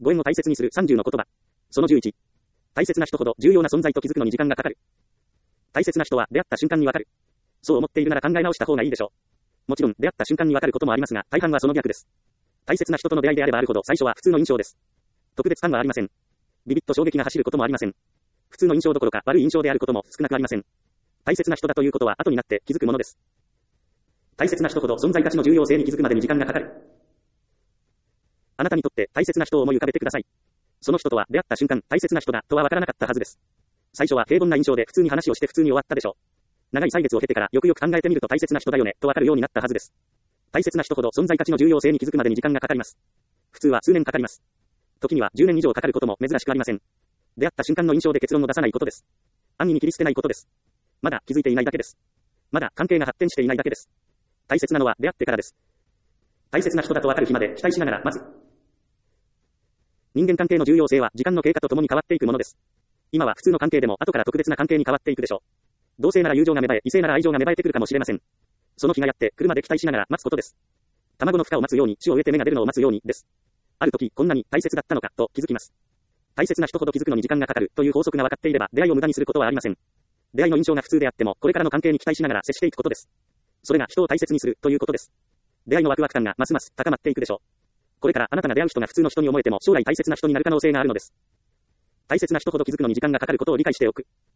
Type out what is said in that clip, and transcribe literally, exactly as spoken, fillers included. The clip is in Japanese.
ご縁を大切にするさんじゅうの言葉。そのじゅういち。大切な人ほど重要な存在と気づくのに時間がかかる。大切な人は出会った瞬間にわかる。そう思っているなら考え直した方がいいでしょう。もちろん出会った瞬間にわかることもありますが、大半はその逆です。大切な人との出会いであればあるほど最初は普通の印象です。特別感はありません。ビビッと衝撃が走ることもありません。普通の印象どころか悪い印象であることも少なくありません。大切な人だということは後になって気づくものです。大切な人ほど存在価値の重要性に気づくまでに時間がかかる。あなたにとって大切な人を思い浮かべてください。その人とは出会った瞬間、大切な人だとはわからなかったはずです。最初は平凡な印象で普通に話をして普通に終わったでしょう。長い歳月を経てからよくよく考えてみると大切な人だよねとわかるようになったはずです。大切な人ほど存在価値の重要性に気づくまでに時間がかかります。普通は数年かかります。時にはじゅうねん以上かかることも珍しくありません。出会った瞬間の印象で結論を出さないことです。安易に切り捨てないことです。まだ気づいていないだけです。まだ関係が発展していないだけです。大切なのは出会ってからです。大切な人だとわかる日まで期待しながら待つ。人間関係の重要性は時間の経過とともに変わっていくものです。今は普通の関係でも後から特別な関係に変わっていくでしょう。同性なら友情が芽生え、異性なら愛情が芽生えてくるかもしれません。その日がやって来るまで期待しながら待つことです。卵の孵化を待つように種を植えて芽が出るのを待つようにです。ある時こんなに大切だったのかと気づきます。大切な人ほど気づくのに時間がかかるという法則が分かっていれば出会いを無駄にすることはありません。出会いの印象が普通であってもこれからの関係に期待しながら接していくことです。それが人を大切にするということです。出会いのワクワク感がますます高まっていくでしょう。これからあなたが出会う人が普通の人に思えても将来大切な人になる可能性があるのです。大切な人ほど気づくのに時間がかかることを理解しておく。